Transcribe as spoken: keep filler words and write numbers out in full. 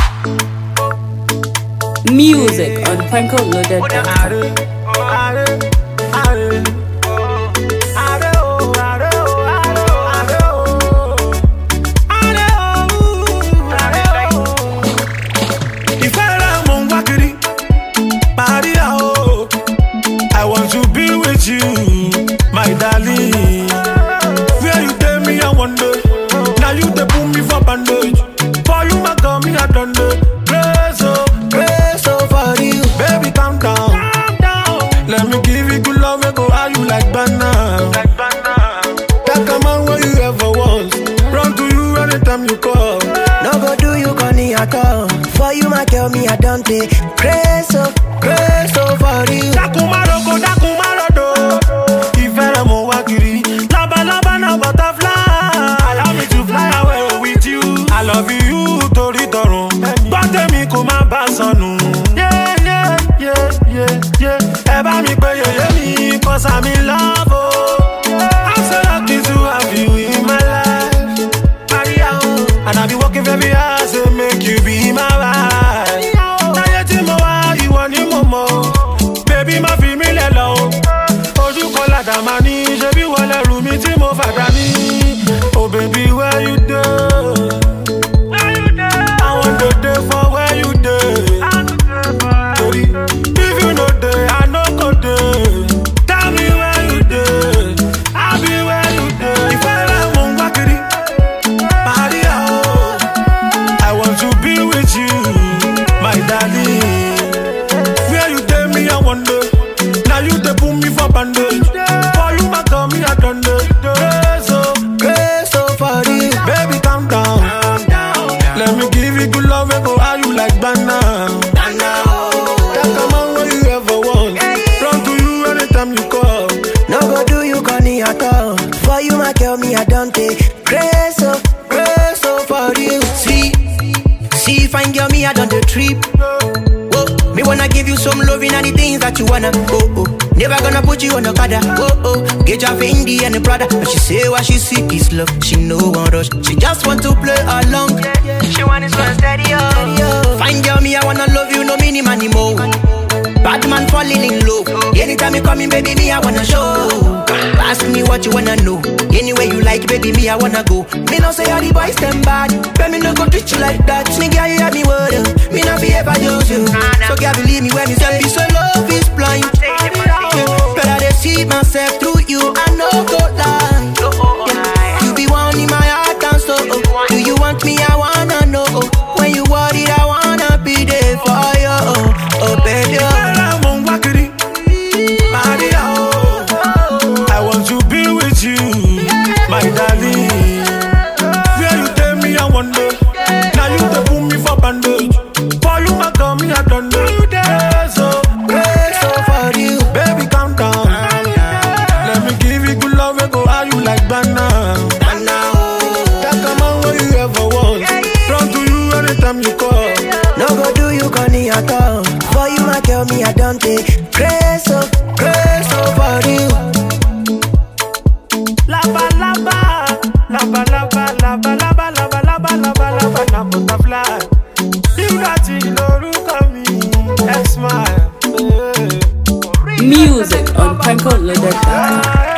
Music on Panko Loaded dot com. I want to be with you, my darling. Where you tell me I wonder, now you they put me for bandage. For you, my girl, me I done the grace, oh, grace, oh, for you. Baby, calm down, calm down. Let me give you good love and go are you like banana, like banana. That come on where you ever was. Run to you anytime you call. No go do you corny at all. For you, my girl, me I don't take grace, oh, grace, oh, for you. Dakumaro go, dakumaro do. Ifere mo wakiri. Laba laba na butterfly. Allow me to fly away with you. I love you, tori torun. But me ko ma ba sonu. Yeah, yeah, yeah, yeah, yeah. Eba mi pe ye ye mi, cause I'm in love, oh. I'm so lucky to have you in my life. Maria, oh. And I be working very hard to make you be my wife. Now you think more, you want you more. Baby, my female low. Oju kola damani, je bi wale rumi ti mo fadani. Oh baby, where you do? Where you do? I want to day for where you do. Baby, if you know day, I know go day. Tell me where you do. I'll be where you do. If I am on wakiri, Maria, oh, I want to be with you, my darling. Where you tell me I wonder, now you they put me for bandage. For you, my girl, me I done the grace, oh, grace, oh, for you. Baby, calm down, calm down. Let me give you good love and go are you like banana, banana. That come on where you ever want. Run to you anytime you call. No go do you corny at all. For you, my girl, me I don't take grace, oh, grace, oh, for you. See, see, fine girl, me I done the trip. Whoa, me wanna give you some loving and the things that you wanna. Oh, oh, never gonna put you on the cadder. Oh, oh, get your Fendi and the Prada. But she say what she seek is love. She no one rush. She just want to play along. She want it so steady, oh. Fine girl, me I wanna love you, no minimum anymore. Bad man falling in love. Anytime you come in, baby, me I wanna show. Ask me what you wanna know. Anywhere you like, baby, me I wanna go. Me no say all the boys them bad, but me no go treat you like that. Me girl, you have me word, me no be ever judge you. So girl, believe me when me say, so love is blind. Better they see myself through you, I no go lie. You be one in my heart and soul. Do you want me? I wanna know. When you worried, I wanna be there for you. Oh baby, I'm on wakiri, Maria, oh. I want to be with you, my darling. Where you tell me I wonder, now you they put me for bandage. For you, my girl, me I done the grace, oh, grace, oh, for you. Baby, calm down. Let me give you good love and go are you like banana, banana. That come on where you ever want. Run to you anytime you call. no go do you corny at all. For you, my girl, me I don't take grace, oh, grace, oh, for you. Laba laba, laba laba, laba laba, laba laba, laba laba, na butterfly. You got it, look at me, and smile. Music on Panko Loaded dot com.